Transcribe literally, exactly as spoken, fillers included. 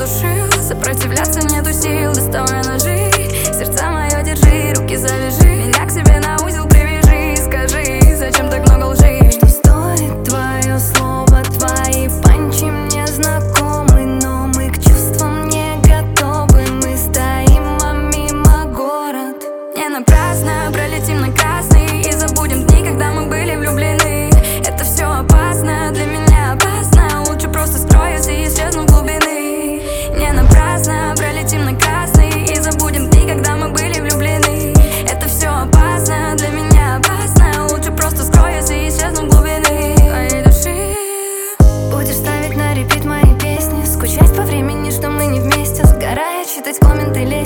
оглушил. Сопротивляться нету сил, доставай ножи. Сердце мое держи, руки завяжи. Меня к себе на узел привяжи. Скажи, зачем так много лжи? Что стоит твое слово, твои панчи мне знакомы, но мы к чувствам не готовы. Мы стоим, а мимо город. Не напрасно пролетим на красный и забудем дни, когда мы были влюблены. Это все опасно, для меня опасно. Лучше просто скроюсь и исчезну в глубины. Не напрасно пролетим на красный и забудем дни, когда мы были влюблены. Это все опасно, для меня опасно. Лучше просто скроюсь и исчезну в глубины твоей души. Будешь ставить на репит мои песни, скучать по времени, что мы не вместе, сгорая, читать комменты, лезть.